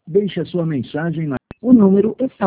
Deixe a sua mensagem na... O número está